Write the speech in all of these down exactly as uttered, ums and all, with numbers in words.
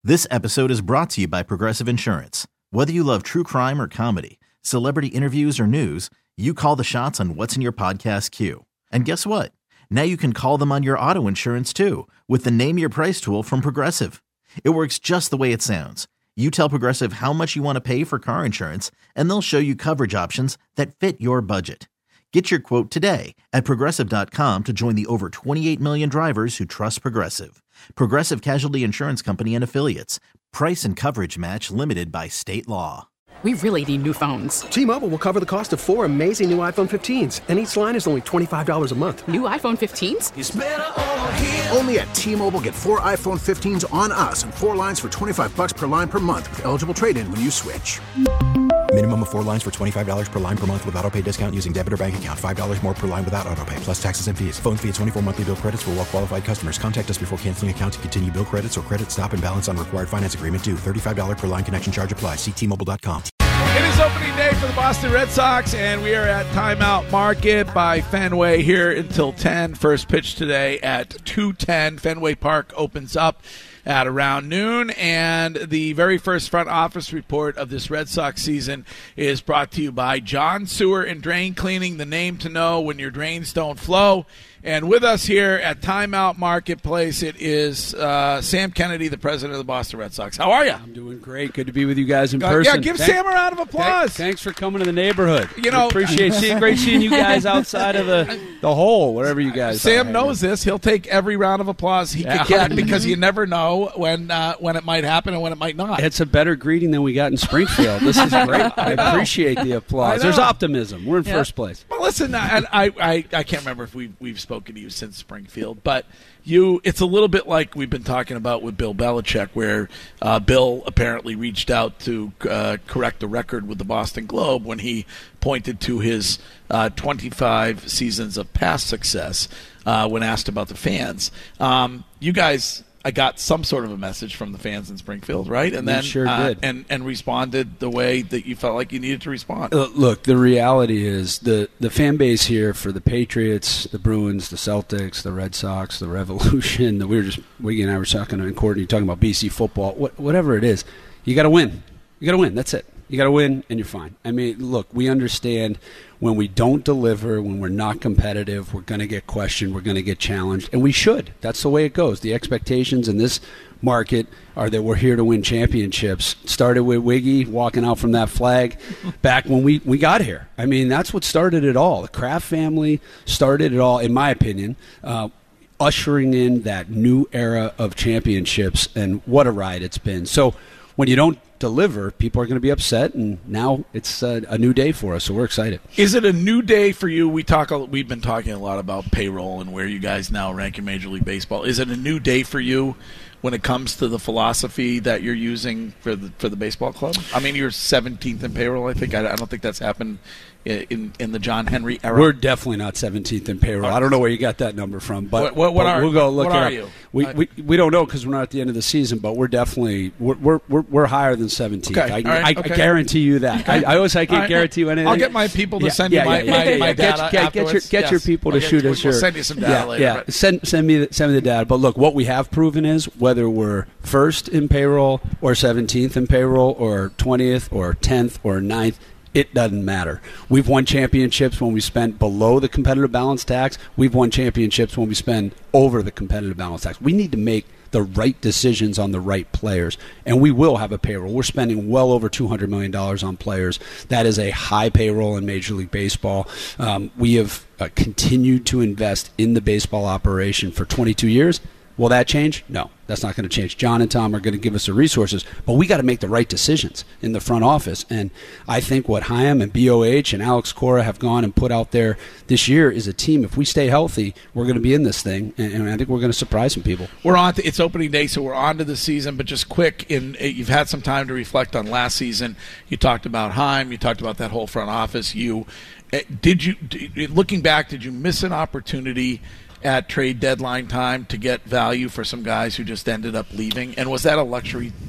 This episode is brought to you by Progressive Insurance. Whether you love true crime or comedy, celebrity interviews or news, you call the shots on what's in your podcast queue. And guess what? Now you can call them on your auto insurance too with the Name Your Price tool from Progressive. It works just the way it sounds. You tell Progressive how much you want to pay for car insurance, and they'll show you coverage options that fit your budget. Get your quote today at Progressive dot com to join the over twenty-eight million drivers who trust Progressive. Progressive Casualty Insurance Company and Affiliates. Price and coverage match limited by state law. We really need new phones. T-Mobile will cover the cost of four amazing new iPhone fifteens, and each line is only twenty-five dollars a month. New iPhone fifteens? It's better over here. Only at T-Mobile, get four iPhone fifteens on us and four lines for twenty-five bucks per line per month with eligible trade-in when you switch. Minimum of four lines for twenty-five dollars per line per month with autopay discount using debit or bank account. five dollars more per line without autopay, plus taxes and fees. Phone fee at twenty-four monthly bill credits for well-qualified customers. Contact us before canceling account to continue bill credits or credit stop and balance on required finance agreement due. thirty-five dollars per line connection charge applies. See T Mobile dot com. It is opening day for the Boston Red Sox, and we are at Timeout Market by Fenway here until ten. First pitch today at two ten. Fenway Park opens up at around noon, and the very first front office report of this Red Sox season is brought to you by John Sewer and Drain Cleaning, the name to know when your drains don't flow. And with us here at Timeout Marketplace, it is uh, Sam Kennedy, the president of the Boston Red Sox. How are you? I'm doing great. Good to be with you guys in uh, person. Yeah, give Thank, Sam a round of applause. Th- thanks for coming to the neighborhood. You know, we appreciate seeing. Great seeing you guys outside of the the hole, wherever you guys. Sam are. knows this. He'll take every round of applause he yeah. can get because you never know when uh, when it might happen and when it might not. It's a better greeting than we got in Springfield. This is great. I, I appreciate the applause. There's optimism. We're in yeah. first place. Well, listen, I, I I I can't remember if we we've spoken to you since Springfield, but you it's a little bit like we've been talking about with Bill Belichick, where uh, Bill apparently reached out to uh, correct the record with the Boston Globe when he pointed to his uh, twenty-five seasons of past success uh, when asked about the fans. Um, you guys, I got some sort of a message from the fans in Springfield, right? And we then sure uh, did. and and responded the way that you felt like you needed to respond. Uh, look, the reality is the the fan base here for the Patriots, the Bruins, the Celtics, the Red Sox, the Revolution. The, we were just Wiggy and I were talking, and Courtney talking about B C football. What, whatever it is, you got to win. You got to win. That's it. You got to win, and you're fine. I mean, look, we understand when we don't deliver, when we're not competitive, we're going to get questioned, we're going to get challenged, and we should. That's the way it goes. The expectations in this market are that we're here to win championships. Started with Wiggy walking out from that flag back when we, we got here. I mean, that's what started it all. The Kraft family started it all, in my opinion, uh, ushering in that new era of championships, and what a ride it's been. So when you don't deliver, people are going to be upset, and now it's a, a new day for us, so we're excited. Is it a new day for you? We talk. We've been talking a lot about payroll and where you guys now rank in Major League Baseball. Is it a new day for you when it comes to the philosophy that you're using for the for the baseball club? I mean, you're seventeenth in payroll, I think. I, I don't think that's happened in in the John Henry era. We're definitely not seventeenth in payroll. I don't know where you got that number from, but, what, what, what but are, we'll go look what it are up. you? We, I, we we don't know because we're not at the end of the season, but we're definitely we're we're we're higher than seventeenth. Okay. I, right. I, okay. I guarantee you that. I, I always I can't right. guarantee you anything. I'll get my people to yeah, send yeah, you my, yeah, my, yeah, my yeah. data Get, get, get your get yes. your people to okay, shoot we'll, us. We'll your, send you some data yeah, later. Yeah, but. send send me the, send me the data. But look, what we have proven is whether we're first in payroll or seventeenth in payroll or twentieth or tenth or ninth. It doesn't matter. We've won championships when we spent below the competitive balance tax. We've won championships when we spend over the competitive balance tax. We need to make the right decisions on the right players, and we will have a payroll. We're spending well over two hundred million dollars on players. That is a high payroll in Major League Baseball. Um, we have uh, continued to invest in the baseball operation for twenty-two years. Will that change? No, that's not going to change. John and Tom are going to give us the resources, but we got to make the right decisions in the front office. And I think what Chaim and B O H and Alex Cora have gone and put out there this year is a team. If we stay healthy, we're going to be in this thing, and, and I think we're going to surprise some people. We're on to, it's opening day, so we're on to the season. But just quick, in you've had some time to reflect on last season. You talked about Chaim. You talked about that whole front office. You did you looking back, did you miss an opportunity at trade deadline time to get value for some guys who just ended up leaving? And was that a luxury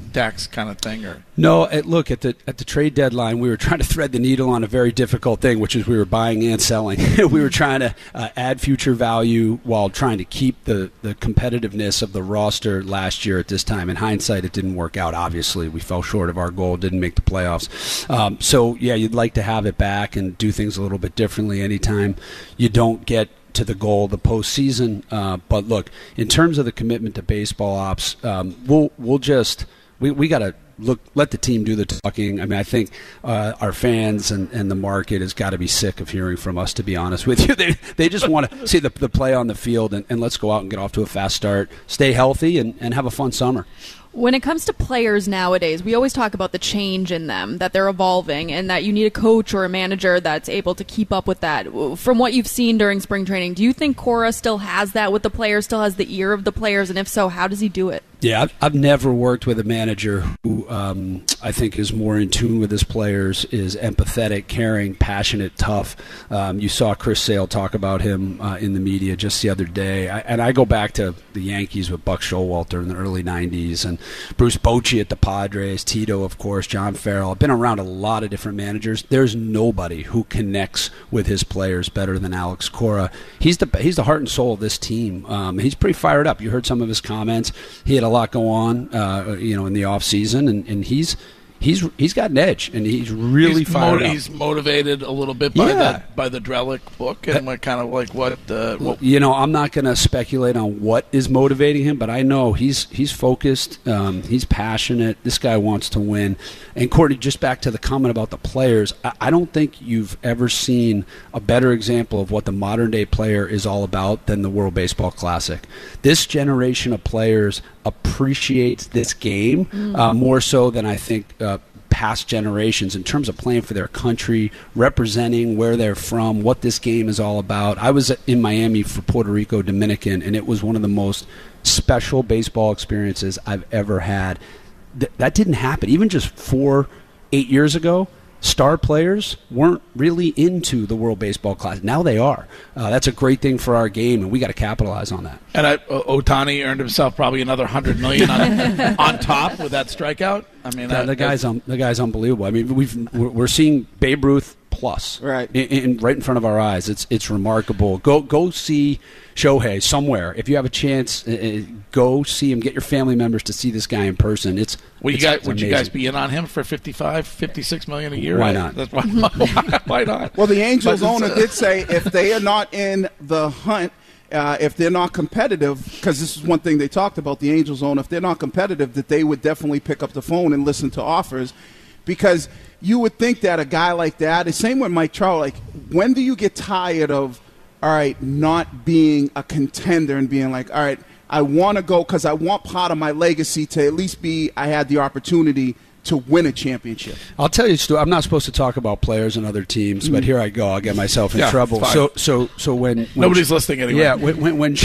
tax kind of thing? Or no, at, look, at the at the trade deadline, we were trying to thread the needle on a very difficult thing, which is we were buying and selling. We were trying to uh, add future value while trying to keep the, the competitiveness of the roster last year at this time. In hindsight, it didn't work out, obviously. We fell short of our goal, didn't make the playoffs. Um, so, yeah, you'd like to have it back and do things a little bit differently anytime you don't get to the goal, the postseason. Uh, but look, in terms of the commitment to baseball ops, um, we'll we'll just we we got to look let the team do the talking. I mean, I think uh, our fans and, and the market has got to be sick of hearing from us. To be honest with you, they they just want to see the the play on the field, and, and let's go out and get off to a fast start, stay healthy, and, and have a fun summer. When it comes to players nowadays, we always talk about the change in them, that they're evolving, and that you need a coach or a manager that's able to keep up with that. From what you've seen during spring training, do you think Cora still has that with the players, still has the ear of the players, and if so, how does he do it? Yeah, I've, I've never worked with a manager who um, I think is more in tune with his players, is empathetic, caring, passionate, tough. Um, you saw Chris Sale talk about him uh, in the media just the other day. I, and I go back to the Yankees with Buck Showalter in the early nineties, and Bruce Bochy at the Padres, Tito, of course, John Farrell. I've been around a lot of different managers. There's nobody who connects with his players better than Alex Cora. He's the he's the heart and soul of this team. Um, he's pretty fired up. You heard some of his comments. He had a lot go on, uh, you know, in the off season, and, and he's he's he's got an edge, and he's really he's fired mo- up. He's motivated a little bit by Yeah. that by the Drellick book, and like, kind of like what, uh, what You know, I'm not going to speculate on what is motivating him, but I know he's he's focused, um, he's passionate. This guy wants to win. And Courtney, just back to the comment about the players, I, I don't think you've ever seen a better example of what the modern day player is all about than the World Baseball Classic. This generation of players appreciates this game mm. uh, more so than I think uh, past generations in terms of playing for their country, representing where they're from, what this game is all about. I was in Miami for Puerto Rico Dominican, and it was one of the most special baseball experiences I've ever had. Th- that didn't happen. Even just four, eight years ago, star players weren't really into the World Baseball Classic. Now they are. Uh, that's a great thing for our game, and we got to capitalize on that. And I, o- Ohtani earned himself probably another hundred million on, on top with that strikeout. I mean, the, that, the guy's um, the guy's unbelievable. I mean, we've we're, we're seeing Babe Ruth plus right in, in right in front of our eyes. It's it's remarkable. Go go see Shohei somewhere if you have a chance. Uh, go see him. Get your family members to see this guy in person. It's Well, you it's, guys, it's would you amazing. guys be in on him for fifty-five, fifty-six million a year? Why not? That's why, why, why not? Well, the Angels But- owner did say if they are not in the hunt, uh, if they're not competitive, because this is one thing they talked about, the Angels owner, if they're not competitive, that they would definitely pick up the phone and listen to offers, because you would think that a guy like that, the same with Mike Trout, like, when do you get tired of, all right, not being a contender and being like, all right, I want to go because I want part of my legacy to at least be I had the opportunity to win a championship. I'll tell you, Stu, I'm not supposed to talk about players and other teams, but here I go. I'll get myself in Yeah, trouble. fine. So, so, so when, when Nobody's listening anyway. Yeah, when when when,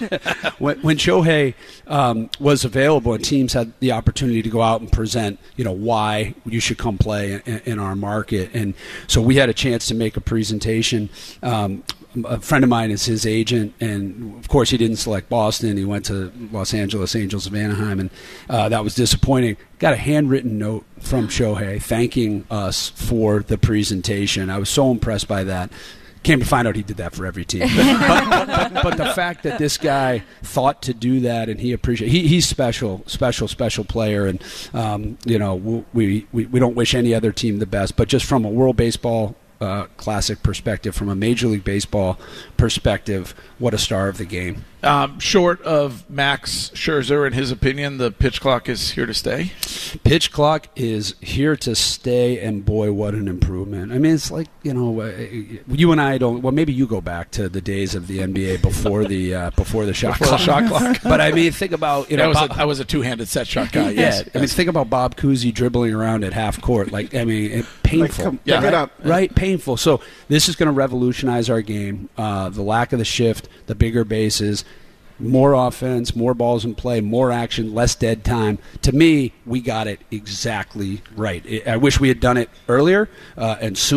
when, when Shohei um, was available and teams had the opportunity to go out and present, you know, why you should come play in, in our market, and so we had a chance to make a presentation. Um, A friend of mine is his agent, and of course he didn't select Boston. He went to Los Angeles Angels of Anaheim, and uh, that was disappointing. Got a handwritten note from Shohei thanking us for the presentation. I was so impressed by that. Came to find out he did that for every team. but, but, but, but the fact that this guy thought to do that, and he appreciated, he, he's special, special, special player, and um, you know we, we we don't wish any other team the best, but just from a World Baseball Uh, Classic perspective, from a Major League Baseball perspective, what a star of the game. Um, short of Max Scherzer, in his opinion, the pitch clock is here to stay. Pitch clock is here to stay, and boy, what an improvement. I mean, it's like, you know, uh, you and I don't, well, maybe you go back to the days of the N B A before the uh, before the shot Before clock. the shot clock. But I mean, think about, you know, I was, Bob, a, I was a two-handed set shot guy, yeah, yes. I mean, think about Bob Cousy dribbling around at half court. Like, I mean, it, painful. Like, come, Yeah. pick it up. Right, painful. So this is going to revolutionize our game. Uh, the lack of the shift, the bigger bases, more offense, more balls in play, more action, less dead time. To me, we got it exactly right. I I wish we had done it earlier uh, and sooner,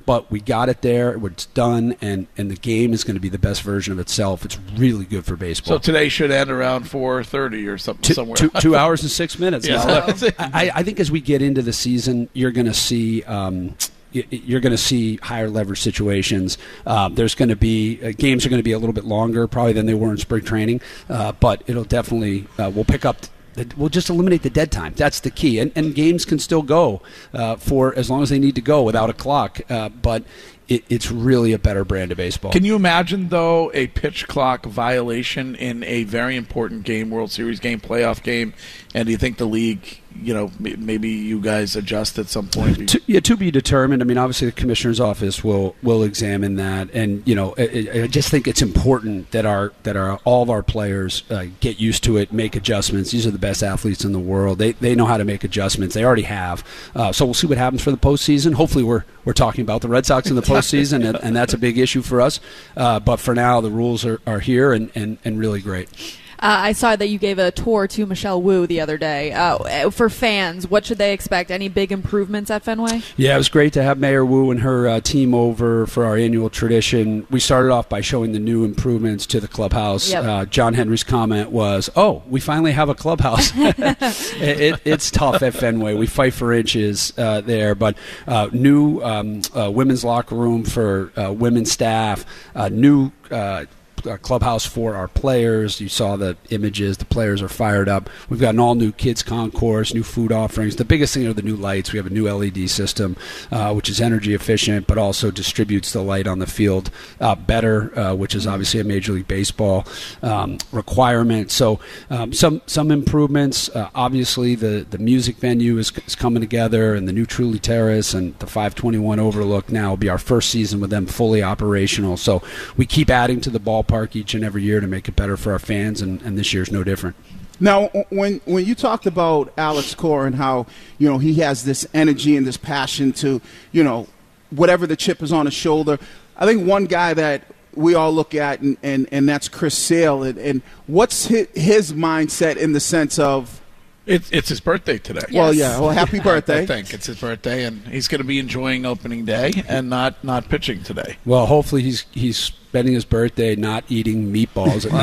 but we got it there. It's done, and, and the game is going to be the best version of itself. It's really good for baseball. So today should end around four thirty or something two, somewhere. Two, two hours and six minutes. Yeah. Now, look, I, I think as we get into the season, you're going to see um, you're going to see higher leverage situations. Uh, there's going to be uh, games are going to be a little bit longer probably than they were in spring training, uh, but it'll definitely uh, we'll pick up. We'll just eliminate the dead time. That's the key. And, and games can still go uh, for as long as they need to go without a clock. Uh, but it, it's really a better brand of baseball. Can you imagine, though, a pitch clock violation in a very important game, World Series game, playoff game? And do you think the league, you know, maybe you guys adjust at some point? To, yeah, to be determined. I mean, obviously the commissioner's office will will examine that, and you know, I, I just think it's important that our that our all of our players uh, get used to it, make adjustments. These are the best athletes in the world. They they know how to make adjustments. They already have. Uh, so we'll see what happens for the postseason. Hopefully, we're we're talking about the Red Sox in the postseason, and, and that's a big issue for us. Uh, but for now, the rules are, are here and, and, and really great. Uh, I saw that you gave a tour to Michelle Wu the other day. Uh, for fans, what should they expect? Any big improvements at Fenway? Yeah, it was great to have Mayor Wu and her uh, team over for our annual tradition. We started off by showing the new improvements to the clubhouse. Yep. Uh, John Henry's comment was, oh, we finally have a clubhouse. it, it, it's tough at Fenway. We fight for inches uh, there. But uh, new um, uh, women's locker room for uh, women's staff, uh, new uh Uh, clubhouse for our players. You saw the images. The players are fired up. We've got an all-new kids concourse, new food offerings. The biggest thing are the new lights. We have a new L E D system, uh, which is energy efficient, but also distributes the light on the field uh, better, uh, which is obviously a Major League Baseball um, requirement. So um, some some improvements. Uh, obviously, the, the music venue is, is coming together, and the new Truly Terrace and the five twenty-one Overlook now will be our first season with them fully operational. So we keep adding to the ballpark each and every year to make it better for our fans, and, and this year's no different. Now, when when you talked about Alex Cora and how, you know, he has this energy and this passion to, you know, whatever the chip is on his shoulder, I think one guy that we all look at, and, and, and that's Chris Sale, and, and what's his, his mindset in the sense of, It's it's his birthday today. Yes. Well, yeah. Well, happy birthday. I think it's his birthday, and he's going to be enjoying opening day and not, not pitching today. Well, hopefully he's he's spending his birthday not eating meatballs at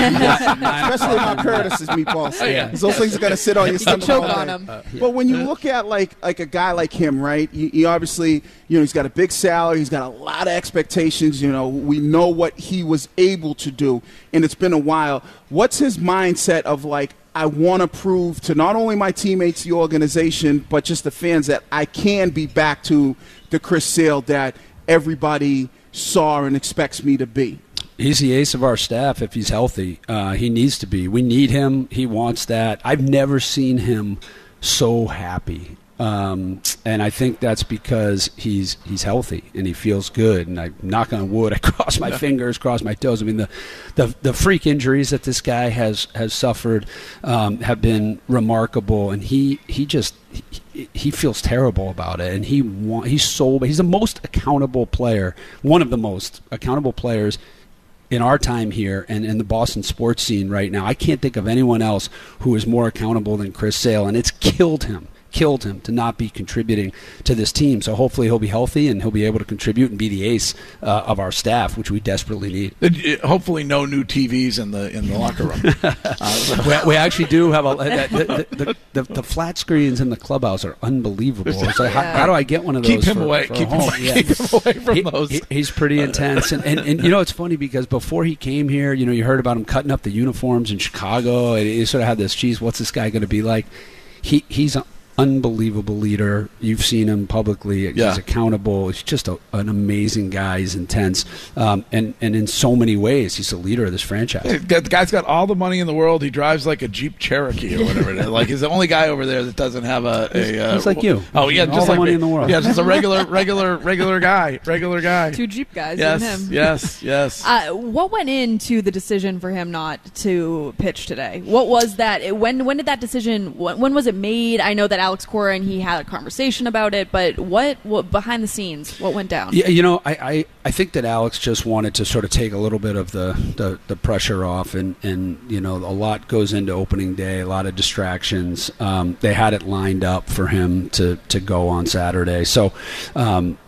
night. Especially not Curtis's meatballs. Oh, yeah. Those things are going to sit on your stomach choke all day. on 'em. Uh, yeah. But when you look at like like a guy like him, right? He, he obviously, you know, he's got a big salary. He's got a lot of expectations. You know, we know what he was able to do, and it's been a while. What's his mindset of like, I want to prove to not only my teammates, the organization, but just the fans that I can be back to the Chris Sale that everybody saw and expects me to be? He's the ace of our staff if he's healthy. Uh, he needs to be. We need him. He wants that. I've never seen him so happy. Um, and I think that's because he's he's healthy and he feels good. And I knock on wood, I cross my yeah. fingers, cross my toes. I mean, the, the the freak injuries that this guy has has suffered um, have been remarkable. And he he just he, he feels terrible about it. And he want, he's so he's the most accountable player, one of the most accountable players in our time here and in the Boston sports scene right now. I can't think of anyone else who is more accountable than Chris Sale, and it's killed him. killed him to not be contributing to this team. So hopefully he'll be healthy and he'll be able to contribute and be the ace uh, of our staff, which we desperately need. Hopefully no new T Vs in the in the locker room. uh, we, we actually do have a the, the, the, the, the flat screens in the clubhouse are unbelievable. So how, how do I get one of those? Keep him for, away. For keep, home? him, Yeah. keep him away from he, those. He, he's pretty intense, and, and and you know it's funny because before he came here, you know you heard about him cutting up the uniforms in Chicago, and you sort of had this, geez, what's this guy going to be like? He he's a unbelievable leader. You've seen him publicly. He's yeah. accountable. He's just a, an amazing guy. He's intense. Um, and, and in so many ways, he's the leader of this franchise. The guy's got all the money in the world. He drives like a Jeep Cherokee or whatever it is. Like, he's the only guy over there that doesn't have a... a uh, he's like you. Oh, yeah. All just the like money me. in the world. Yeah, just a regular, regular, regular guy. Regular guy. Two Jeep guys yes, and him. Yes, yes, uh, what went into the decision for him not to pitch today? What was that? When when did that decision... When, when was it made? I know that Alex Cora and he had a conversation about it, but what, what behind the scenes, what went down? Yeah, you know, I, I, I think that Alex just wanted to sort of take a little bit of the, the, the pressure off, and, and you know, a lot goes into opening day, a lot of distractions. Um, they had it lined up for him to, to go on Saturday. So, um,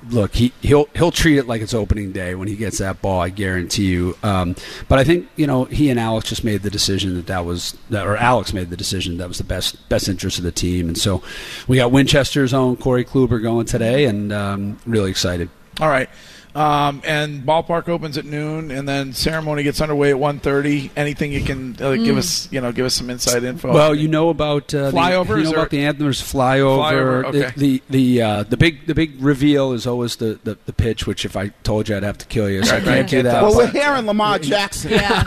look, he he'll he'll treat it like it's opening day when he gets that ball. I guarantee you. Um, but I think you know he and Alex just made the decision that that was that, or Alex made the decision that was the best best interest of the team. And so we got Winchester's own Corey Kluber going today, and um, really excited. All right. Um, and ballpark opens at noon, and then ceremony gets underway at one thirty. Anything you can uh, Mm. give us, you know, give us some inside info. Well, you know about uh, Flyover? The, you Is know there- about the Antlers flyover. Flyover, okay. The the the, uh, the big the big reveal is always the, the, the pitch. Which if I told you, I'd have to kill you. So Right, I can't right. do that. Well, But we're hearing Lamar Jackson. Yeah.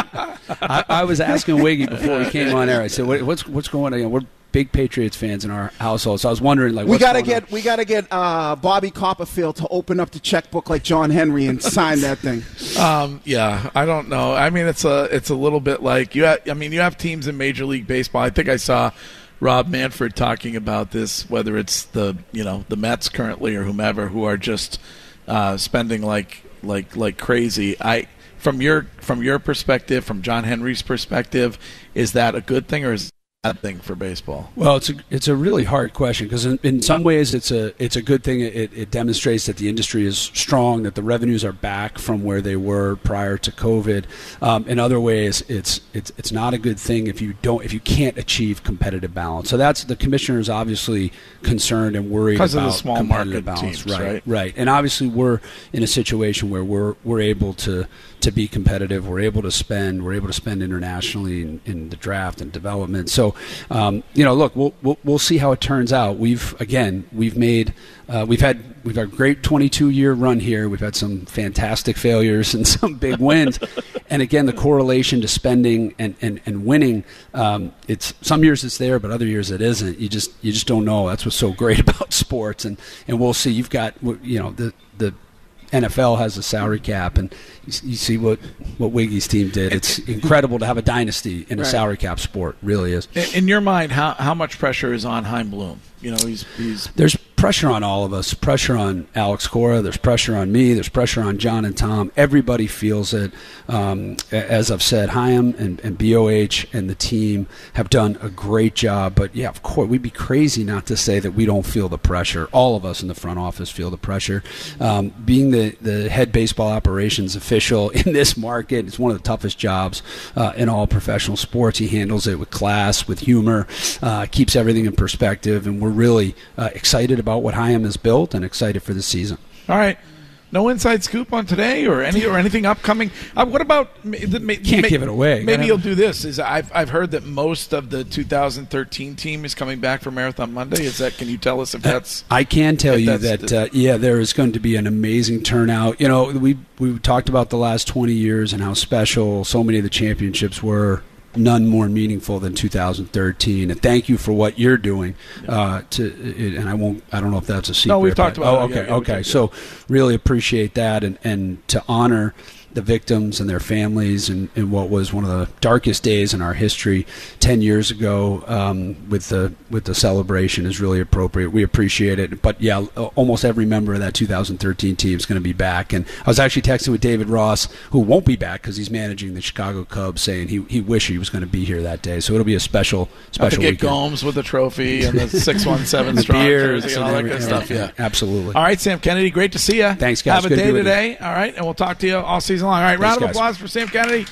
I, I was asking Wiggy before we came on air. I said, what, "What's what's going on?" You know, we're big Patriots fans in our household, so I was wondering, like, We what's gotta going on? get we gotta get uh, Bobby Copperfield to open up the checkbook like John Henry and sign that thing. Um, yeah, I don't know. I mean, it's a it's a little bit like you. Have, I mean, you have teams in Major League Baseball. I think I saw Rob Manfred talking about this. Whether it's the you know the Mets currently or whomever who are just uh, spending like like like crazy. I from your from your perspective, from John Henry's perspective, is that a good thing or is bad thing for baseball? Well, it's a it's a really hard question because in, in some ways it's a it's a good thing. It, it demonstrates that the industry is strong, that the revenues are back from where they were prior to COVID. Um, in other ways, it's it's it's not a good thing if you don't if you can't achieve competitive balance. So that's the commissioner is obviously concerned and worried Because about of the small competitive market balance. teams, right, right? right. And obviously we're in a situation where we're we're able to. to be competitive. We're able to spend. We're able to spend internationally in, in the draft and development. So, um, you know, look, we'll, we'll we'll see how it turns out. We've again, we've made, uh, we've had we've had a great twenty-two year run here. We've had some fantastic failures and some big wins. And again, the correlation to spending and and, and winning, um, it's some years it's there, but other years it isn't. You just you just don't know. That's what's so great about sports. And and we'll see. You've got you know the the. N F L has a salary cap, and you, you see what, what Wiggy's team did. It's incredible to have a dynasty in a Right. salary cap sport. Really is. In, in your mind, how how much pressure is on Chaim Bloom? You know, he's he's There's pressure on all of us. Pressure on Alex Cora. There's pressure on me. There's pressure on John and Tom. Everybody feels it. Um, a- as I've said, Chaim and, and B O H and the team have done a great job. But yeah, of course, we'd be crazy not to say that we don't feel the pressure. All of us in the front office feel the pressure. Um, being the, the head baseball operations official in this market, it's one of the toughest jobs uh, in all professional sports. He handles it with class, with humor, uh, keeps everything in perspective, and we're really uh, excited about what Chaim has built and excited for the season. all right. No inside scoop on today, or any, or anything upcoming. Uh, what about? ma- the- ma- Can't ma- give it away. Maybe Gotta- you'll do this. Is I've I've heard that most of the two thousand thirteen team is coming back for Marathon Monday. Is that? Can you tell us if that's? I can tell if you that's that, the- uh, yeah, there is going to be an amazing turnout. You know, we we talked about the last twenty years and how special so many of the championships were. None more meaningful than two thousand thirteen. And thank you for what you're doing. Uh, to and I won't. I don't know if that's a secret. No, we've talked but- about Oh, it. okay, Yeah, yeah, we okay. talked So really appreciate that, and and to honor the victims and their families in, in what was one of the darkest days in our history ten years ago um, with the with the celebration is really appropriate. We appreciate it. But yeah, almost every member of that two thousand thirteen team is going to be back. And I was actually texting with David Ross, who won't be back because he's managing the Chicago Cubs, saying he he wished he was going to be here that day. So it'll be a special Have to special get weekend. Gomes with the trophy and the six one seven The strong beers jersey and all that and good everything. stuff. Yeah. Absolutely. All right, Sam Kennedy, great to see you. Thanks, guys. Have a Good to day be with you. today. All right, and we'll talk to you all season long. All right, Thanks, round of guys. applause for Sam Kennedy.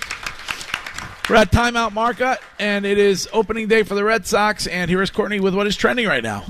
We're at Timeout Market, and it is opening day for the Red Sox. And here is Courtney with what is trending right now.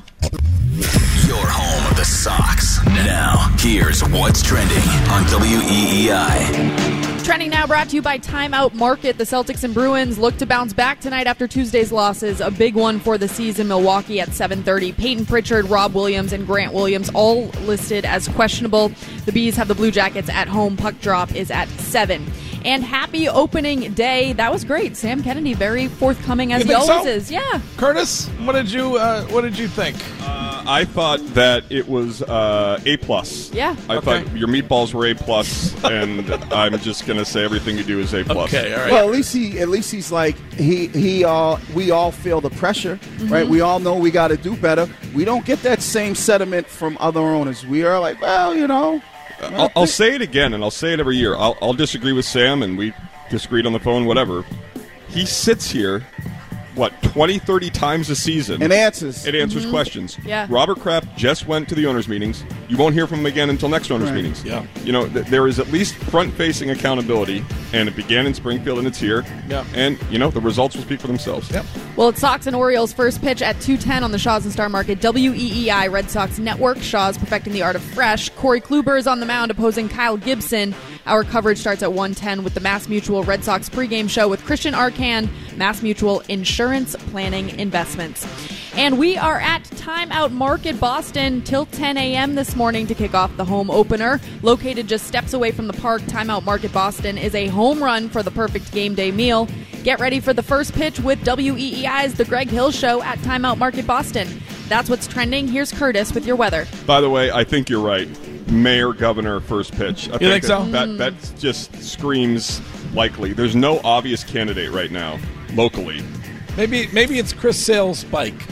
Your home of the Sox. Now, here's what's trending on W E E I. Trending now brought to you by Timeout Market. The Celtics and Bruins look to bounce back tonight after Tuesday's losses. A big one for the season. Milwaukee at seven thirty. Peyton Pritchard, Rob Williams, and Grant Williams all listed as questionable. The Bees have the Blue Jackets at home. Puck drop is at seven. And happy opening day. That was great. Sam Kennedy, very forthcoming as You he think always so? is. Yeah. Curtis, what did you uh, what did you think? Uh, I thought that it was uh, A plus. Yeah. I Okay. thought your meatballs were A plus, and I'm just gonna say everything you do is A plus. Okay, all right. Well, at least he, at least he's like he, he. All we all feel the pressure, right? We all know we got to do better. We don't get that same sentiment from other owners. We are like, well, you know. I'll, I'll say it again, and I'll say it every year. I'll, I'll disagree with Sam, and we disagreed on the phone, whatever. He sits here what, twenty, thirty times a season. And answers. It answers Mm-hmm. questions. Yeah. Robert Kraft just went to the owners' meetings. You won't hear from him again until next owners' Right. meetings. Yeah. You know, th- there is at least front-facing accountability, and it began in Springfield, and it's here. Yeah. And, you know, the results will speak for themselves. Yep. Well, it's Sox and Orioles first pitch at two ten on the Shaw's and Star Market W E E I Red Sox Network. Shaw's perfecting the art of fresh. Corey Kluber is on the mound opposing Kyle Gibson. Our coverage starts at one ten with the Mass Mutual Red Sox pregame show with Christian Arcand, Mass Mutual Insurance Planning Investments. And we are at Timeout Market Boston till ten a.m. this morning to kick off the home opener. Located just steps away from the park, Timeout Market Boston is a home run for the perfect game day meal. Get ready for the first pitch with W E E I's The Greg Hill Show at Timeout Market Boston. That's what's trending. Here's Curtis with your weather. By the way, I think you're right. Mayor, governor, first pitch. I You think so? That, that, that just screams likely. There's no obvious candidate right now, locally. Maybe maybe it's Chris Sale's bike.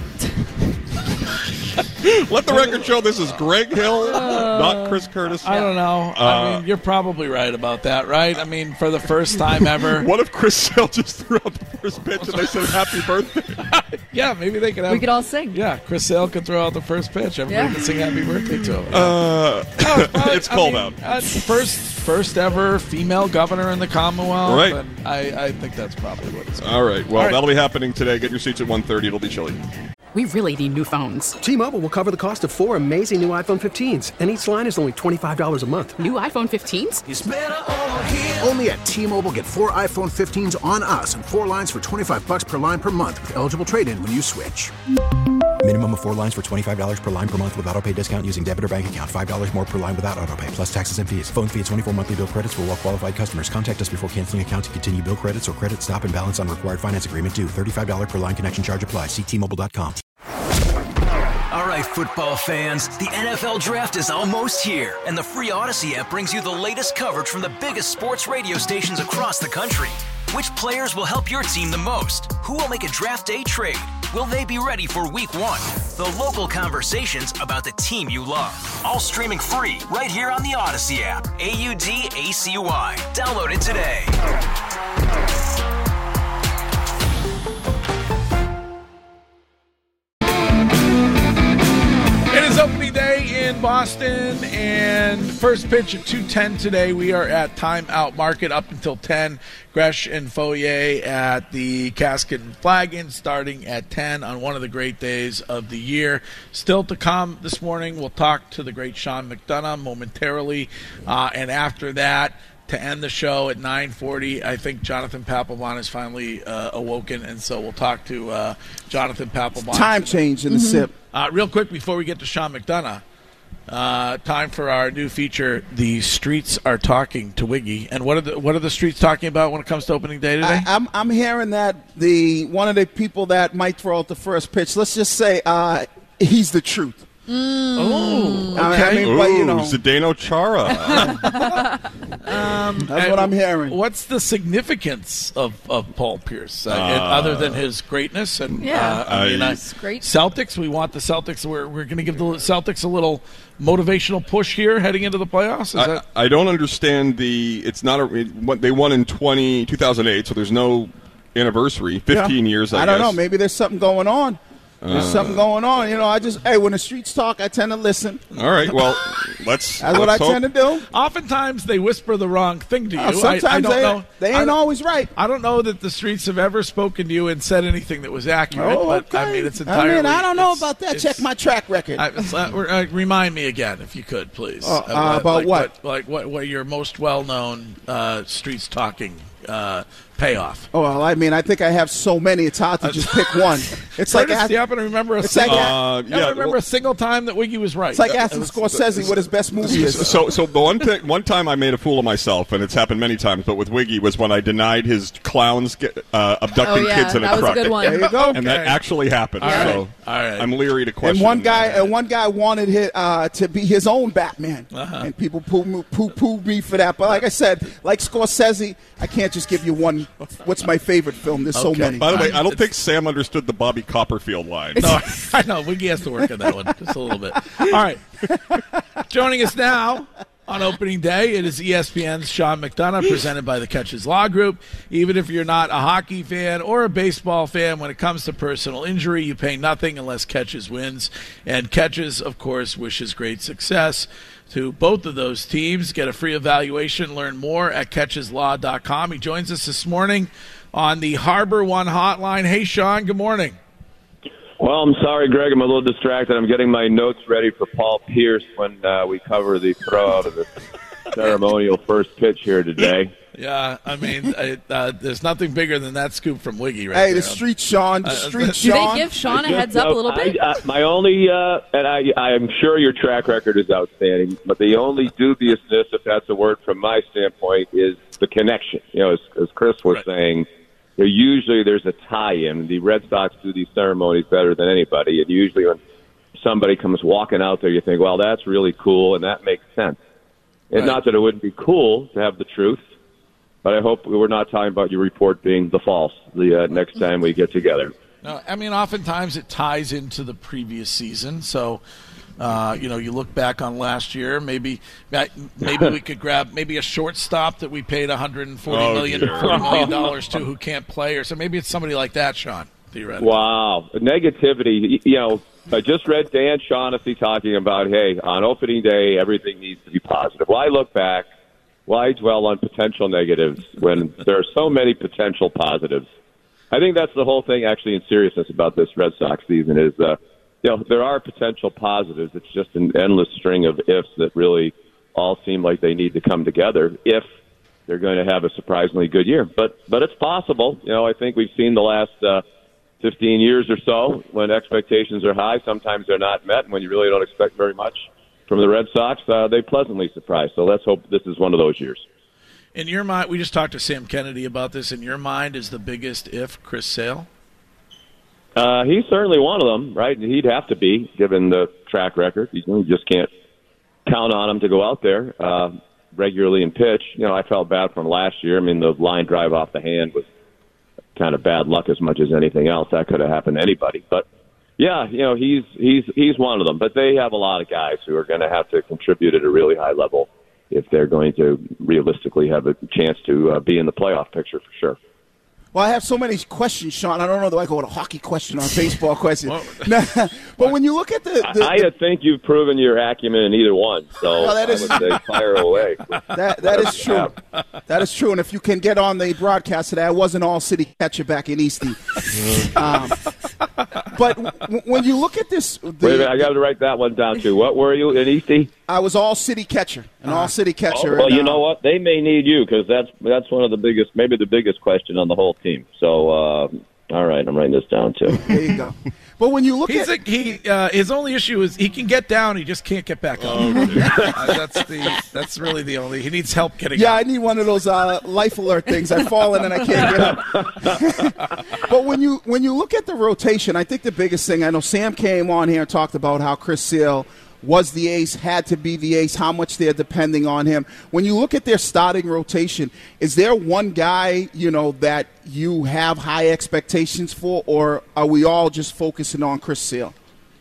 Let the record show this is Greg Hill, not Chris Curtis. I don't know. Uh, I mean, you're probably right about that, right? I mean, for the first time ever. What if Chris Sale just threw out the first pitch and they said happy birthday? Yeah, maybe they could have. We could all sing. Yeah, Chris Sale could throw out the first pitch. Everybody Yeah. could sing happy birthday to him. Uh, But, it's I cold mean, out. uh, first, first ever female governor in the Commonwealth. Right. And I, I think that's probably what it's. All right. Well, All right. that'll be happening today. Get your seats at one thirty. It'll be chilly. We really need new phones. T-Mobile will cover the cost of four amazing new iPhone fifteens, and each line is only twenty-five dollars a month. New iPhone fifteens? Only at T-Mobile, get four iPhone fifteens on us and four lines for twenty-five bucks per line per month with eligible trade-in when you switch. Minimum of four lines for twenty-five dollars per line per month with autopay discount using debit or bank account. five dollars more per line without autopay, plus taxes and fees. Phone fee at twenty-four monthly bill credits for well-qualified customers. Contact us before canceling account to continue bill credits or credit stop and balance on required finance agreement due. thirty-five dollars per line connection charge applies. See T Mobile dot com. All right, football fans, the N F L Draft is almost here, and the free Odyssey app brings you the latest coverage from the biggest sports radio stations across the country. Which players will help your team the most? Who will make a draft day trade? Will they be ready for week one? The local conversations about the team you love. All streaming free right here on the Odyssey app. A U D A C Y. Download it today. It is opening day in Boston, and first pitch at two ten today. We are at Timeout Market up until ten. Gresh and Foyer at the Casket and Flagon starting at ten on one of the great days of the year. Still to come this morning, we'll talk to the great Sean McDonough momentarily, uh, and after that, to end the show at nine forty, I think Jonathan Papelbon is finally uh, awoken, and so we'll talk to uh, Jonathan Papelbon. Time change in the sip. Uh, real quick before we get to Sean McDonough, uh, time for our new feature, The Streets Are Talking to Wiggy. And what are the what are the streets talking about when it comes to opening day today? I, I'm I'm hearing that the one of the people that might throw out the first pitch. Let's just say uh, he's the truth. Oh, I mean- okay. I mean, but, you Ooh, know. Zdeno Chara. Um, That's what I'm hearing. What's the significance of, of Paul Pierce, uh, Uh, other than his greatness? And Yeah. uh, I mean, I- He's great. Celtics. We want the Celtics. We're we're going to give the Celtics a little motivational push here heading into the playoffs. Is I, that I don't understand the. It's not a. It, what they won in twenty, two thousand eight, so there's no anniversary. Fifteen Yeah. years. I, I don't guess. know. Maybe there's something going on. There's Uh. something going on. You know, I just hey, when the streets talk, I tend to listen. All right. Well, let's. That's what I let's hope. tend to do. Oftentimes they whisper the wrong thing to you. Uh, sometimes I, I don't they, know. they I ain't don't- always right. I don't know that the streets have ever spoken to you and said anything that was accurate. Oh, but I okay. mean, it's I entirely. mean, I don't know it's- about that. it's- Check my track record. I, it's, uh, we're- uh, remind me again, if you could, please. Uh, uh, about like, what? Like what? What your most well-known uh, streets talking uh, payoff? Oh, well, I mean, I think I have so many. It's hard to just pick one. It's like Curtis, ask- do you happen to remember a It's like single? a- Uh, you happen yeah, to remember well- a single time that Wiggy was right? it's like Uh, asking Scorsese what his best movie is. So, so the one thing, one time I made a fool of myself, and it's happened many times, but with Wiggy was when I denied his clowns get, uh, abducting Oh, yeah, kids in a that was a truck. good one. There you go. And that Okay. actually happened. All right. So All right. I'm leery to question. And one guy, that. and one guy wanted his, uh, to be his own Batman, Uh-huh. and people poo poo poo me for that. But like I said, like Scorsese, I can't just give you one. What's my favorite film? There's so Okay. many. By the way, I don't It's- think Sam understood the Bobby Copperfield line. No, I know. Wiggy has to work on that one just a little bit. All right. Joining us now On opening day, it is E S P N's Sean McDonough, presented by the Catches Law Group. Even if you're not a hockey fan or a baseball fan, when it comes to personal injury, you pay nothing unless Catches wins. And Catches, of course, wishes great success to both of those teams. Get a free evaluation. Learn more at catches law dot com. He joins us this morning on the Harbor One hotline. Hey, Sean, good morning. Well, I'm sorry, Greg. I'm a little distracted. I'm getting my notes ready for Paul Pierce when uh, we cover the throw out of the ceremonial first pitch here today. Yeah, I mean, I, uh, there's nothing bigger than that scoop from Wiggy right Hey, there. the street Sean, the Uh, street Do Sean. they give Sean a heads up a little bit? I, I, my only, uh, and I, I'm sure your track record is outstanding, but the only dubiousness, if that's a word from my standpoint, is the connection. You know, as, as Chris was Right. saying, there usually there's a tie-in. The Red Sox do these ceremonies better than anybody, and usually when somebody comes walking out there, you think, well, that's really cool, and that makes sense. And Right. not that it wouldn't be cool to have the truth, but I hope we're not talking about your report being the false the uh, next time we get together. No, I mean, oftentimes it ties into the previous season. So, uh, you know, you look back on last year. Maybe, maybe we could grab maybe a shortstop that we paid one hundred forty Oh, million, dear. forty million dollars to who can't play, or so maybe it's somebody like that, Sean. Theoretically. Wow. Negativity. You know, I just read Dan Shaughnessy talking about, hey, on opening day, everything needs to be positive. Well, I look back. Why dwell on potential negatives when there are so many potential positives? I think that's the whole thing, actually, in seriousness about this Red Sox season is, uh, you know, there are potential positives. It's just an endless string of ifs that really all seem like they need to come together if they're going to have a surprisingly good year. But but it's possible. You know, I think we've seen the last uh, fifteen years or so when expectations are high, sometimes they're not met, and when you really don't expect very much from the Red Sox, uh, they pleasantly surprise. So let's hope this is one of those years. In your mind, we just talked to Sam Kennedy about this. In your mind, is the biggest if Chris Sale? Uh, he's certainly one of them, right? He'd have to be, given the track record. You, you just can't count on him to go out there uh, regularly and pitch. You know, I felt bad for him last year. I mean, the line drive off the hand was kind of bad luck as much as anything else. That could have happened to anybody. But yeah, you know, he's he's he's one of them. But they have a lot of guys who are going to have to contribute at a really high level if they're going to realistically have a chance to uh, be in the playoff picture for sure. Well, I have so many questions, Sean. I don't know that I go with a hockey question or a baseball question. But when you look at the, the, I, I think you've proven your acumen in either one. So Well, that I is- would say fire away. that that is true. That is true. And if you can get on the broadcast today, I wasn't all city catcher back in Eastie. um, but w- when you look at this, the, Wait a minute, I got to write that one down too. What were you in Eastie? I was all city catcher, an all city catcher. Oh, well, and, you uh, know what? They may need you because that's that's one of the biggest, maybe the biggest question on the whole team. So, uh, all right, I'm writing this down too. There you go. But when you look He's at a, he, uh, his only issue is he can get down, he just can't get back up. uh, that's the that's really the only. He needs help getting yeah, up. I need one of those uh, life alert things. I've fallen and I can't get up. But when you when you look at the rotation, I think the biggest thing, I know Sam came on here and talked about how Chris Sale was the ace, had to be the ace, how much they're depending on him. When you look at their starting rotation, is there one guy, you know, that you have high expectations for, or are we all just focusing on Chris Sale?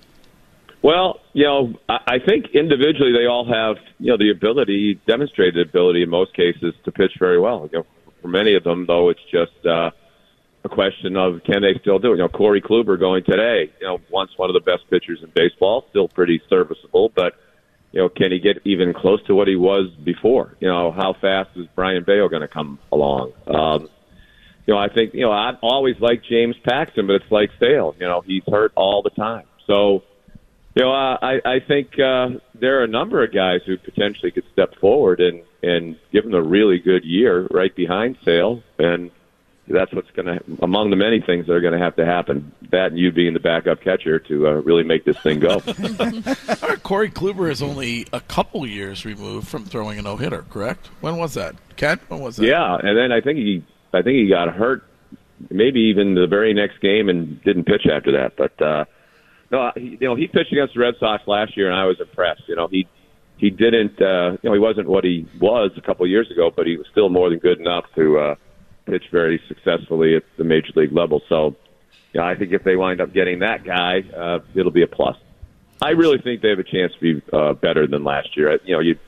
Well, you know, I, I think individually they all have, you know, the ability, demonstrated ability in most cases to pitch very well. You know, for many of them, though, it's just uh, a question of can they still do it. You know, Corey Kluber going today, you know, once one of the best pitchers in baseball, still pretty serviceable, but, you know, can he get even close to what he was before? You know, how fast is Brian Bale going to come along? Um, you know, I think, you know, I've always liked James Paxton, but it's like Sale. You know, he's hurt all the time. So, you know, uh, I, I think uh, there are a number of guys who potentially could step forward and, and give them a really good year right behind Sale, and that's what's going to, among the many things that are going to have to happen, that and you being the backup catcher to uh, really make this thing go. All right, Corey Kluber is only a couple years removed from throwing a no-hitter, correct? When was that? Ken, when was that? Yeah, and then I think he, I think he got hurt, maybe even the very next game, and didn't pitch after that. But uh, no, he, you know, he pitched against the Red Sox last year, and I was impressed. You know, he he didn't, uh, you know, he wasn't what he was a couple of years ago, but he was still more than good enough to uh, pitch very successfully at the major league level. So, you know, I think if they wind up getting that guy, uh, it'll be a plus. I really think they have a chance to be uh, better than last year. You know, you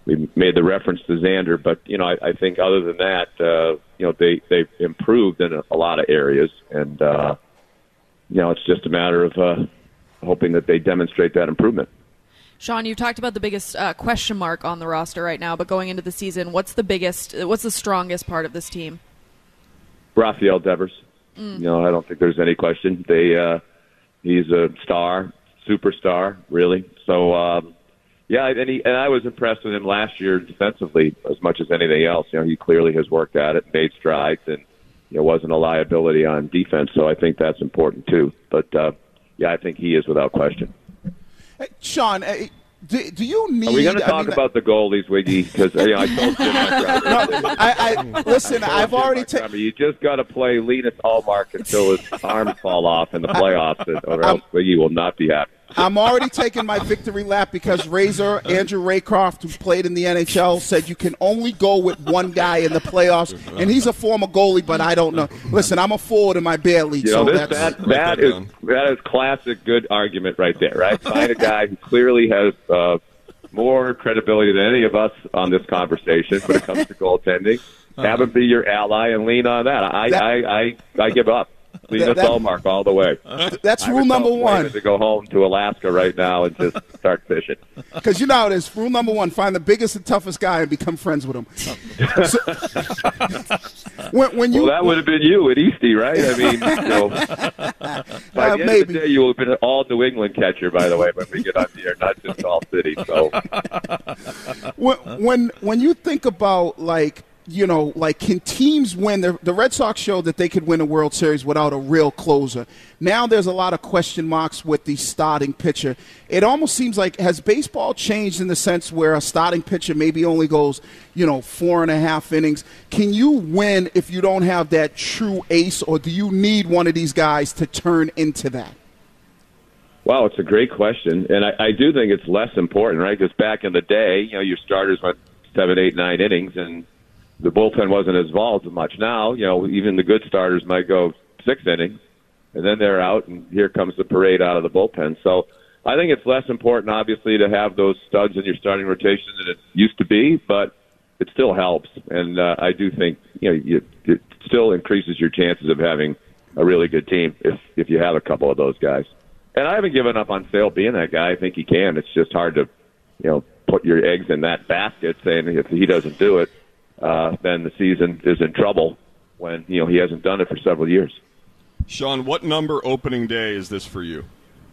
we made the reference to Xander, but you know, I, I think other than that, uh, you know, they they've improved in a, a lot of areas, and uh, you know, it's just a matter of uh, hoping that they demonstrate that improvement. Sean, you've talked about the biggest uh, question mark on the roster right now, but going into the season, what's the biggest, what's the strongest part of this team? Rafael Devers. Mm. You know, I don't think there's any question. They uh, he's a star, superstar, really. So. Um, Yeah, and, he, and I was impressed with him last year defensively as much as anything else. You know, he clearly has worked at it, made strides, and you know, wasn't a liability on defense. So I think that's important too. But uh, yeah, I think he is without question. Hey, Sean, uh, do, do you need? Are we going to talk I mean, about the goalies, Wiggy? Because you know, I told Jim no, I, I listen. I I've already taken. You just got to play Linus Allmark until his arms fall off in the playoffs, or else Wiggy will not be happy. I'm already taking my victory lap because Razor, Andrew Raycroft, who played in the N H L, said you can only go with one guy in the playoffs, and he's a former goalie, but I don't know. Listen, I'm a forward in my bear league, you know, so this, that's that that is that is classic good argument right there, right? Find a guy who clearly has uh, more credibility than any of us on this conversation when it comes to goaltending. Have him be your ally and lean on that. I That- I, I, I give up. Linus that- Allmark all the way. that's I rule would number tell one. Swayman to go home to Alaska right now and just start fishing. Because you know how it is. Rule number one: find the biggest and toughest guy and become friends with him. So, when, when you, well, that would have been you at Eastie, right? I mean, you know, by Uh, the end maybe. of the day, you will have been an all New England catcher, by the way, when we get on the air, not just all city. So, when, when when you think about like you know like can teams win? The, the Red Sox showed that they could win a World Series without a real closer. Now there's a lot of question marks with the starting pitcher. It almost seems like has baseball changed in the sense where a starting pitcher maybe only goes you know four and a half innings. Can you win if you don't have that true ace, or do you need one of these guys to turn into that? wow, it's a great question, and I, I do think it's less important, right? Because back in the day, you know, your starters went seven, eight, nine innings, and the bullpen wasn't involved much. Now, you know, even the good starters might go six innings, and then they're out, and here comes the parade out of the bullpen. So I think it's less important, obviously, to have those studs in your starting rotation than it used to be, but it still helps. And uh, I do think, you know, you, it still increases your chances of having a really good team if if you have a couple of those guys. And I haven't given up on Sale being that guy. I think he can. It's just hard to, you know, put your eggs in that basket, saying if he doesn't do it, uh, then the season is in trouble when, you know, he hasn't done it for several years. Sean, what number opening day is this for you?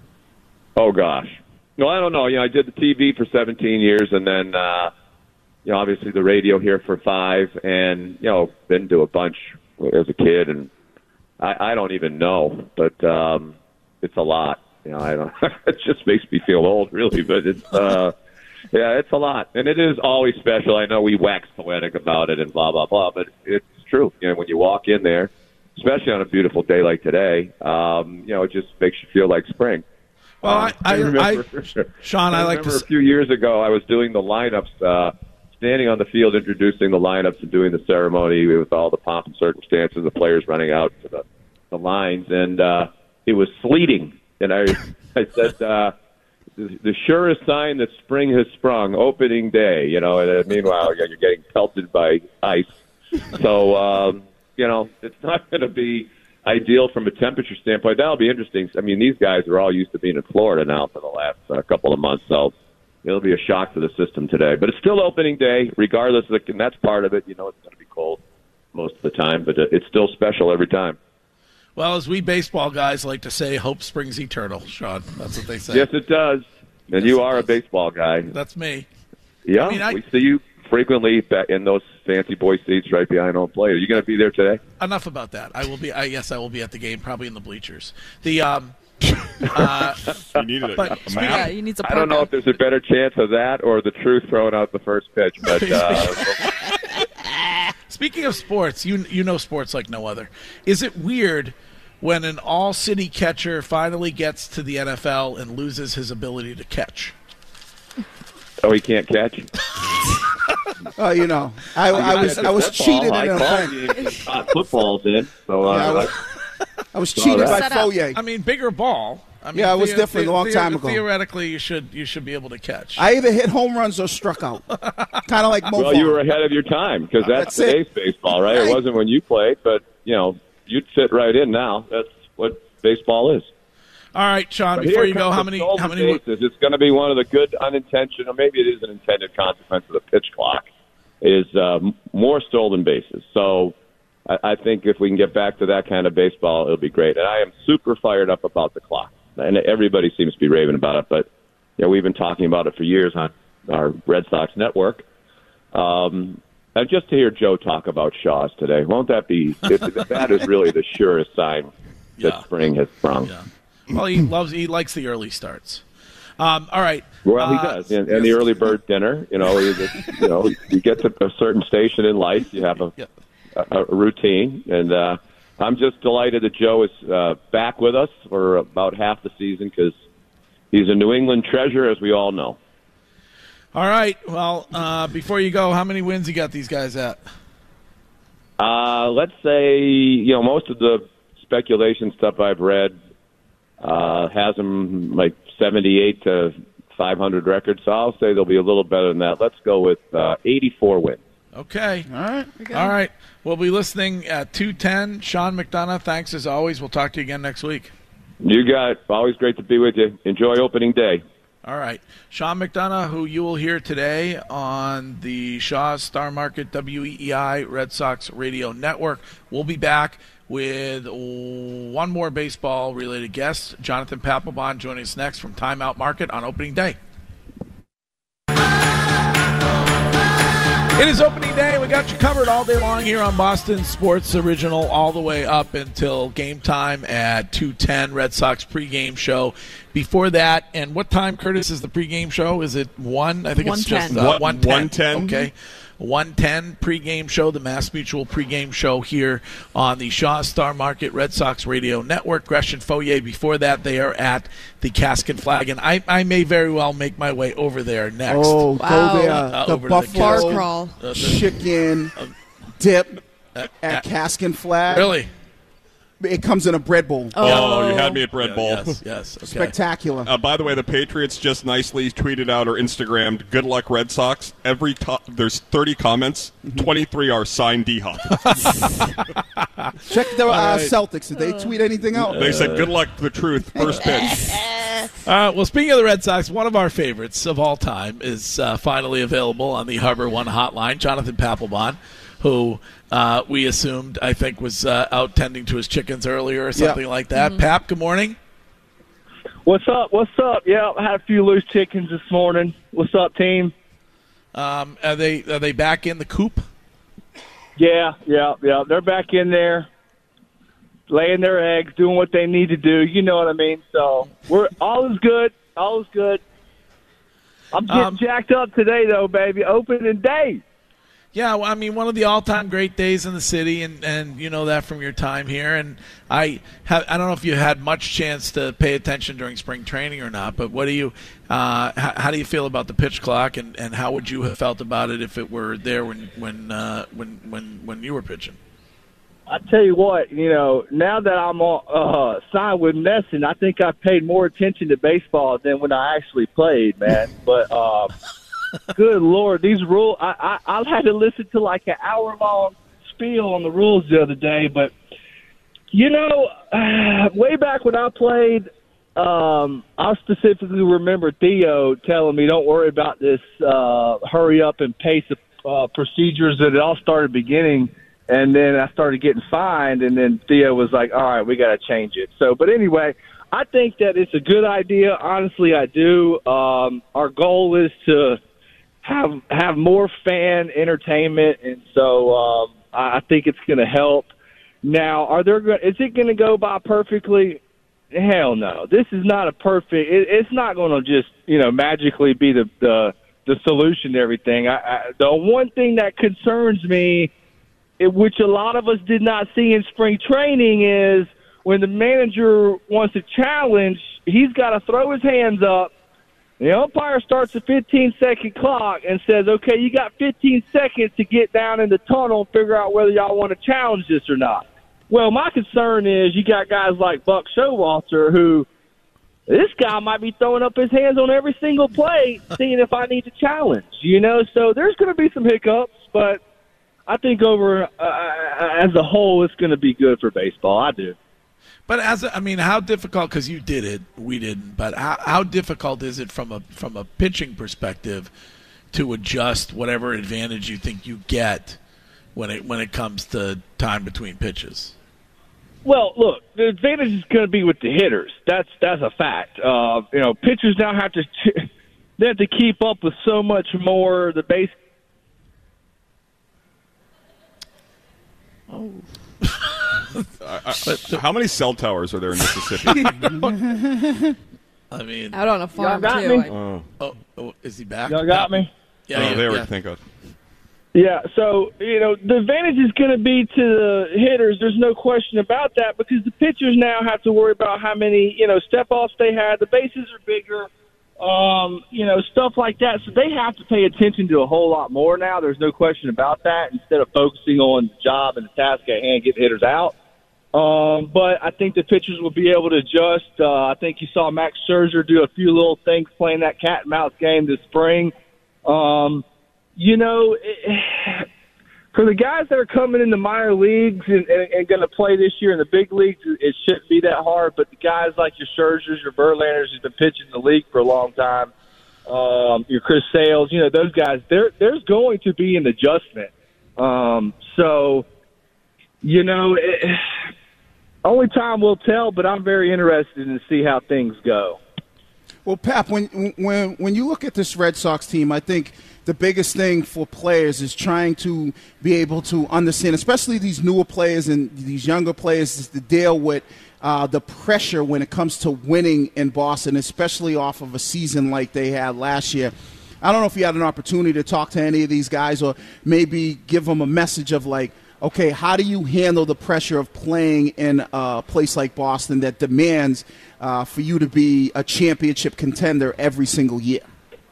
Oh, gosh. No, I don't know. You know, I did the T V for seventeen years, and then, uh, you know, obviously the radio here for five, and, you know, been to a bunch as a kid, and I, I don't even know, but um, it's a lot. You know, I don't. It just makes me feel old, really. But it's, uh, yeah, it's a lot, and it is always special. I know we wax poetic about it and blah blah blah, but it's true. You know, when you walk in there, especially on a beautiful day like today, um, you know, it just makes you feel like spring. Well, I, I, I remember, I Sean, I, I like to. remember a few years ago, I was doing the lineups, uh, standing on the field, introducing the lineups and doing the ceremony with all the pomp and circumstances, the players running out to the, the lines, and uh, it was sleeting. And I, I said, uh, the, the surest sign that spring has sprung, opening day. You know, and uh, meanwhile, you're getting pelted by ice. So, um, you know, it's not going to be ideal from a temperature standpoint. That'll be interesting. I mean, these guys are all used to being in Florida now for the last uh, couple of months, so it'll be a shock to the system today. But it's still opening day, regardless of the, and that's part of it. You know, it's going to be cold most of the time, but it's still special every time. Well, as we baseball guys like to say, hope springs eternal, Sean. That's what they say. Yes, it does. And Yes, you it are does. a baseball guy. That's me. Yeah, I mean, I- we see you frequently in those fancy boy seats right behind home plate. Are you going to be there today? Enough about that. I will be. I yes, I will be at the game, probably in the bleachers. The um, uh, You needed a, but a speaking- Yeah, map. you need some. I don't know if there's a better chance of that or the truth throwing out the first pitch, but uh, Speaking of sports, you you know sports like no other. Is it weird when an all-city catcher finally gets to the N F L and loses his ability to catch? oh, he can't catch. Oh, you know, I, I was I was cheated in a thing. Football's in, so uh, Yeah, I was, I was All cheated right. by Set up. Foyer. I mean, bigger ball, I mean, yeah, it was the- different the- a long the- time ago. Theoretically, you should you should be able to catch. I either hit home runs or struck out. Kind of like Mo Well, Vaughn. you were ahead of your time because that's, That's today's it. baseball, right? Right. It wasn't when you played, but you know you'd fit right in now. That's what baseball is. All right, Sean. But Before here you go, comes how the many stolen how many? bases. It's going to be one of the good unintentional, or maybe it is an intended consequence of the pitch clock, is uh, more stolen bases. So I, I think if we can get back to that kind of baseball, it'll be great. And I am super fired up about the clock. And everybody seems to be raving about it, but you know, we've been talking about it for years on our Red Sox network. Um, and just to hear Joe talk about Shaw's today, won't that be? It, that is really the surest sign that Yeah. spring has sprung. Yeah. Well, he loves he likes the early starts. Um, all right. Well, he Uh, does, and, and the early bird dinner. You know, you, you know, you get to a certain station in life, you have a, Yeah. a, a routine, and uh, I'm just delighted that Joe is uh, back with us for about half the season because he's a New England treasure, as we all know. All right. Well, uh, before you go, how many wins you got these guys at? Uh, let's say, you know, most of the speculation stuff I've read uh, has them like seventy-eight to five hundred records, so I'll say they'll be a little better than that. Let's go with uh, eighty-four wins. Okay. All right. All right. We'll be listening at two ten. Sean McDonough, thanks as always. We'll talk to you again next week. You got it. Always great to be with you. Enjoy opening day. All right. Sean McDonough, who you will hear today on the Shaw's Star Market W E E I Red Sox Radio Network. We'll be back with one more baseball-related guest, Jonathan Papelbon, joining us next from Time Out Market on opening day. It is opening day. We got you covered all day long here on Boston Sports Original, all the way up until game time at two ten, Red Sox pregame show. Before that, and what time, Curtis, is the pregame show? Is it one? I think it's just uh, one ten. one ten. Okay. one ten pregame show, the Mass Mutual pregame show here on the Shaw Star Market Red Sox Radio Network. Gresh and Foyer, before that, they are at the Cask and Flag, and I, I may very well make my way over there next. Oh, Wow. go there. Uh, the over to the buffalo Cask- Bar crawl. Uh, the- chicken dip uh, at uh, Cask and Flag. Really? It comes in a bread bowl. Oh, you had me at Bread Yeah, Bowl. Yes, yes. Okay. Spectacular. Uh, by the way, the Patriots just nicely tweeted out or Instagrammed, "Good luck, Red Sox." Every to- there's thirty comments, twenty-three are signed D-Hop. Check the uh, right. Celtics. Did they tweet anything out? They said, "Good luck, the truth, first pitch." Uh, well, speaking of the Red Sox, one of our favorites of all time is uh, finally available on the Harbor One hotline, Jonathan Papelbon, who uh, we assumed, I think, was uh, out tending to his chickens earlier or something like that. Pap, good morning. What's up? What's up? Yeah, I had a few loose chickens this morning. What's up, team? Um, are they are they back in the coop? Yeah, yeah, yeah. They're back in there, laying their eggs, doing what they need to do. You know what I mean? So we're all is good. All is good. I'm getting Um, jacked up today, though, baby. Opening day. Yeah, well, I mean, one of the all-time great days in the city, and, and you know that from your time here. And I have, I don't know if you had much chance to pay attention during spring training or not, but what do you, uh, how, how do you feel about the pitch clock, and, and how would you have felt about it if it were there when when uh, when when when you were pitching? I tell you what, you know, now that I'm on, uh, signed with Nesson, I think I paid more attention to baseball than when I actually played, man. But uh, good Lord, these rules, I, I, I had to listen to like an hour-long spiel on the rules the other day. But, you know, uh, way back when I played, um, I specifically remember Theo telling me, don't worry about this uh, hurry up and pace of uh, procedures that it all started beginning. And then I started getting fined, and then Theo was like, all right, we got to change it. So, but anyway, I think that it's a good idea. Honestly, I do. Um, our goal is to have have more fan entertainment, and so um, I I think it's going to help. Now, are there? go- Is it going to go by perfectly? Hell no. This is not a perfect. It, it's not going to just you know magically be the the, the solution to everything. I, I, the one thing that concerns me, it, which a lot of us did not see in spring training, is when the manager wants a challenge, he's got to throw his hands up. The umpire starts a fifteen-second clock and says, okay, you got fifteen seconds to get down in the tunnel and figure out whether y'all want to challenge this or not. Well, my concern is you got guys like Buck Showalter who this guy might be throwing up his hands on every single play, seeing if I need to challenge, you know? So there's going to be some hiccups, but I think over uh, as a whole, it's going to be good for baseball. I do. But as a, I mean, how difficult? Because you did it, we didn't. But how, how difficult is it from a from a pitching perspective to adjust whatever advantage you think you get when it when it comes to time between pitches? Well, look, the advantage is going to be with the hitters. That's that's a fact. Uh, you know, pitchers now have to they have to keep up with so much more. The base. Oh. uh, uh, how many cell towers are there in Mississippi? I mean, out on a farm got too. me? I- oh, oh, oh, is he back? Y'all got me? Yeah, oh, yeah, there yeah. we thank God. Yeah, so, you know, the advantage is going to be to the hitters. There's no question about that because the pitchers now have to worry about how many, you know, step-offs they had. The bases are bigger, um, you know, stuff like that. So they have to pay attention to a whole lot more now. There's no question about that instead of focusing on the job and the task at hand, get the hitters out. Um, but I think the pitchers will be able to adjust. Uh, I think you saw Max Scherzer do a few little things playing that cat and mouse game this spring. Um, you know, it, for the guys that are coming in the minor leagues and, and, and going to play this year in the big leagues, it shouldn't be that hard. But the guys like your Scherzers, your Verlanders, who's been pitching in the league for a long time, um, your Chris Sales, you know, those guys, there, there's going to be an adjustment. Um, so, you know, it, only time will tell, but I'm very interested in to see how things go. Well, Pap, when when when you look at this Red Sox team, I think the biggest thing for players is trying to be able to understand, especially these newer players and these younger players, is to deal with uh, the pressure when it comes to winning in Boston, especially off of a season like they had last year. I don't know if you had an opportunity to talk to any of these guys or maybe give them a message of like, okay, how do you handle the pressure of playing in a place like Boston that demands uh, for you to be a championship contender every single year?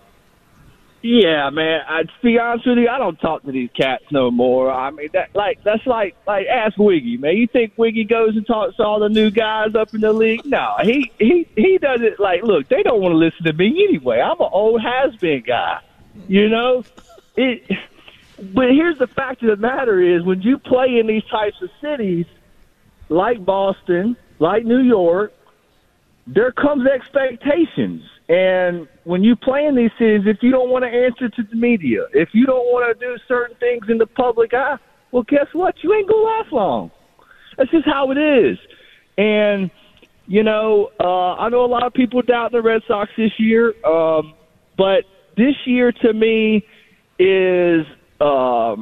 Yeah, man. I, to be honest with you, I don't talk to these cats no more. I mean, that like that's like like ask Wiggy, man. You think Wiggy goes and talks to all the new guys up in the league? No, he he he does it like, look, they don't want to listen to me anyway. I'm an old has-been guy, you know. It. But here's the fact of the matter is when you play in these types of cities, like Boston, like New York, there comes expectations. And when you play in these cities, if you don't want to answer to the media, if you don't want to do certain things in the public eye, well, guess what? You ain't going to last long. That's just how it is. And, you know, uh, I know a lot of people doubt the Red Sox this year, um, but this year to me is um,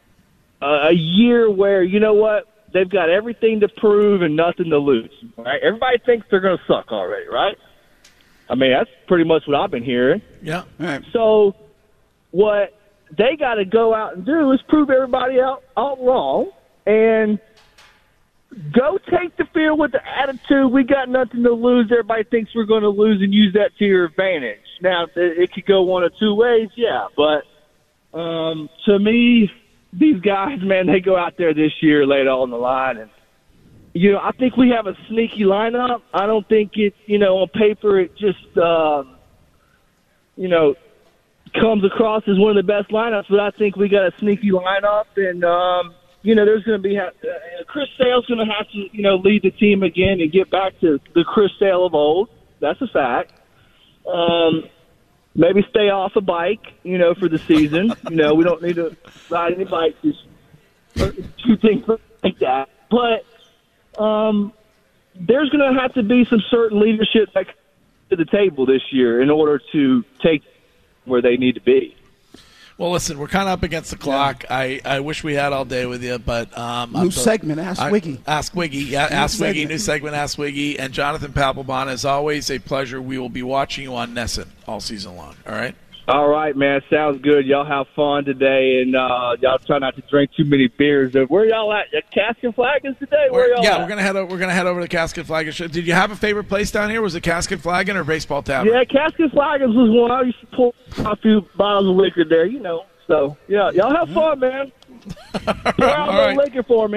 a year where, you know what, they've got everything to prove and nothing to lose. Right? Everybody thinks they're going to suck already, right? I mean, that's pretty much what I've been hearing. Yeah. Right. So what they got to go out and do is prove everybody out, out wrong and go take the field with the attitude, we got nothing to lose, everybody thinks we're going to lose, and use that to your advantage. Now, it could go one of two ways, yeah, but um, to me, these guys, man, they go out there this year, lay it all on the line, and you know, I think we have a sneaky lineup. I don't think it, you know, on paper it just, uh, you know, comes across as one of the best lineups, but I think we got a sneaky lineup, and, um, you know, there's going to be uh, – Chris Sale's going to have to, you know, lead the team again and get back to the Chris Sale of old. That's a fact. Um, maybe stay off a bike, you know, for the season. You know, we don't need to ride any bikes, two things like that. But – Um, there's going to have to be some certain leadership back to the table this year in order to take where they need to be. Well, listen, we're kind of up against the clock. Yeah. I, I wish we had all day with you, but um, new I'm segment, Ask I, Wiggy. Ask Wiggy, yeah, new Ask segment. Wiggy, new segment, Ask Wiggy, and Jonathan Papelbon. As always, a pleasure. We will be watching you on Nesson all season long. All right. All right, man. Sounds good. Y'all have fun today, and uh, y'all try not to drink too many beers. Where y'all at? At Casket Flagons today? Where we're, y'all yeah, at? we're gonna head. Over, we're gonna head over to Casket Flagons. Did you have a favorite place down here? Was it Casket Flagon or Baseball Tavern? Yeah, Casket Flagons was one. I used to pull a few bottles of liquor there, you know. So yeah, y'all have fun, man. Pour out a little liquor for me.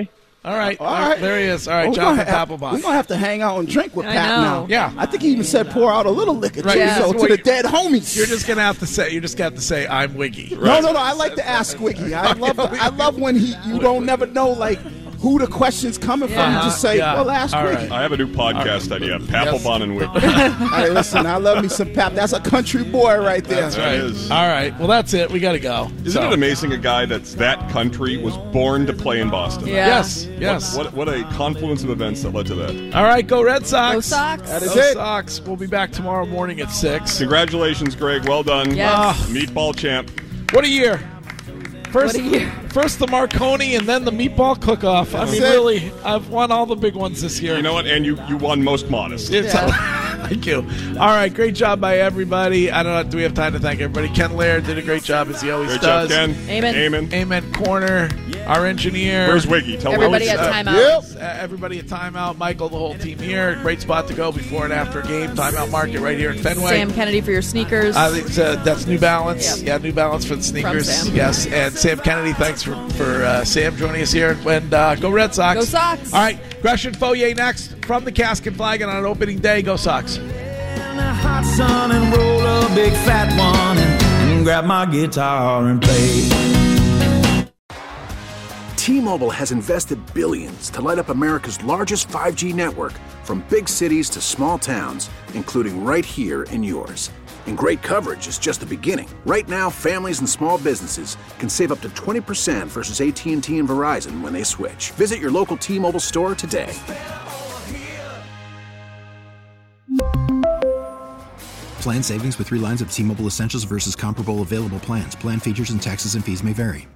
All right. All right. There he is. All right, Well, Jonathan we're gonna have- Papelbon. We're going to have to hang out and drink with I Pat know. now. Yeah. I think he even said pour out a little liquor, Right. too, Yeah. so Well, to the you- dead homies. You're just gonna have to say. You're just gonna have to say, "I'm Wiggy." No, no, no. I like to ask Wiggy. I love I love when he you don't never know, like, who the question's coming from. You just say, Yeah. well, ask All Wiggy. right. I have a new podcast idea, Papelbon and Wiggy. Hey, listen, I love me some Pap. That's a country boy right there. That's That right. is. All right. Well, that's it. We got to go. Isn't So- it amazing a guy that's that country was born to play in Boston? Yeah. Yes. Yes. What, what, what a confluence of events that led to that. All right. Go Red Sox. Go Sox. That is Go it. Sox. We'll be back tomorrow morning at six. Congratulations, Greg. Well done. Yes. Ah. Meatball champ. What a year. First, What a year. first the Marconi and then the meatball cook-off. I That's mean, it. really, I've won all the big ones this year. You know what? And you, you won most modest. It's Thank you. All right, great job by everybody. I don't know. Do we have time to thank everybody? Ken Laird did a great job as he always Great does. job, Ken. Amen. Amen. Amen Corner, our engineer. Where's Wiggy? Tell Everybody Wiggy. at Uh, timeout. Uh, everybody at timeout. Michael, the whole team here. Great spot to go before and after a game. Timeout Market right here in Fenway. Sam Kennedy for your sneakers. I think uh, that's New Balance. Yep. Yeah, New Balance for the sneakers. Sam. Yes, and Sam Kennedy. Thanks for for uh, Sam joining us here. And uh, go Red Sox. Go Sox. All right, Gresham Foyer next from the Casket Flagon on opening day. Go Sox. Hot sun and roll a big fat one and, and grab my guitar and play. T-Mobile has invested billions to light up America's largest five G network, from big cities to small towns, including right here in yours. And great coverage is just the beginning. Right now, families and small businesses can save up to twenty percent versus A T and T and Verizon when they switch. Visit your local T-Mobile store today. Plan savings with three lines of T-Mobile Essentials versus comparable available plans. Plan features and taxes and fees may vary.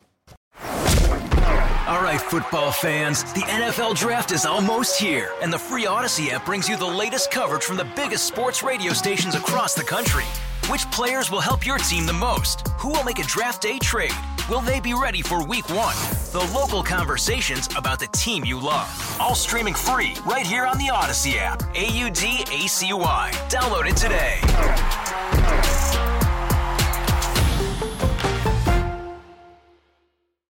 All right, football fans, the N F L Draft is almost here, and the free Odyssey app brings you the latest coverage from the biggest sports radio stations across the country. Which players will help your team the most? Who will make a draft day trade? Will they be ready for week one? The local conversations about the team you love. All streaming free right here on the Odyssey app. A U D A C Y. Download it today.